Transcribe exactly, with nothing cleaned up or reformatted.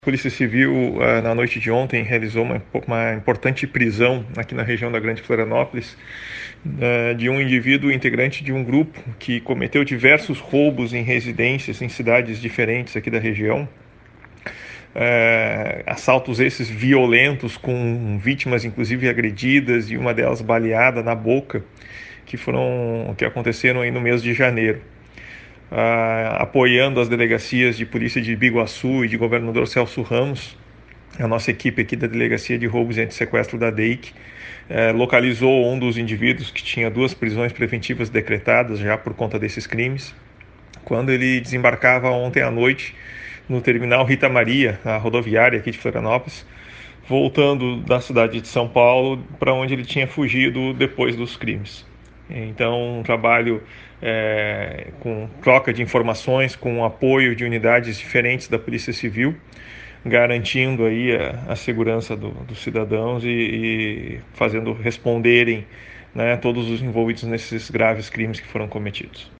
A Polícia Civil, na noite de ontem, realizou uma, uma importante prisão aqui na região da Grande Florianópolis de um indivíduo integrante de um grupo que cometeu diversos roubos em residências em cidades diferentes aqui da região. É, assaltos esses violentos, com vítimas inclusive agredidas e uma delas baleada na boca, que foram que aconteceram aí no mês de janeiro. Uh, apoiando as delegacias de polícia de Biguaçu e de governador Celso Ramos, a nossa equipe aqui da Delegacia de Roubos e Antissequestro da D E I C uh, localizou um dos indivíduos que tinha duas prisões preventivas decretadas já por conta desses crimes, quando ele desembarcava ontem à noite no terminal Rita Maria, a rodoviária aqui de Florianópolis, voltando da cidade de São Paulo para onde ele tinha fugido depois dos crimes. Então, um trabalho é, com troca de informações, com apoio de unidades diferentes da Polícia Civil, garantindo aí a, a segurança do, dos cidadãos e, e fazendo responderem, né, todos os envolvidos nesses graves crimes que foram cometidos.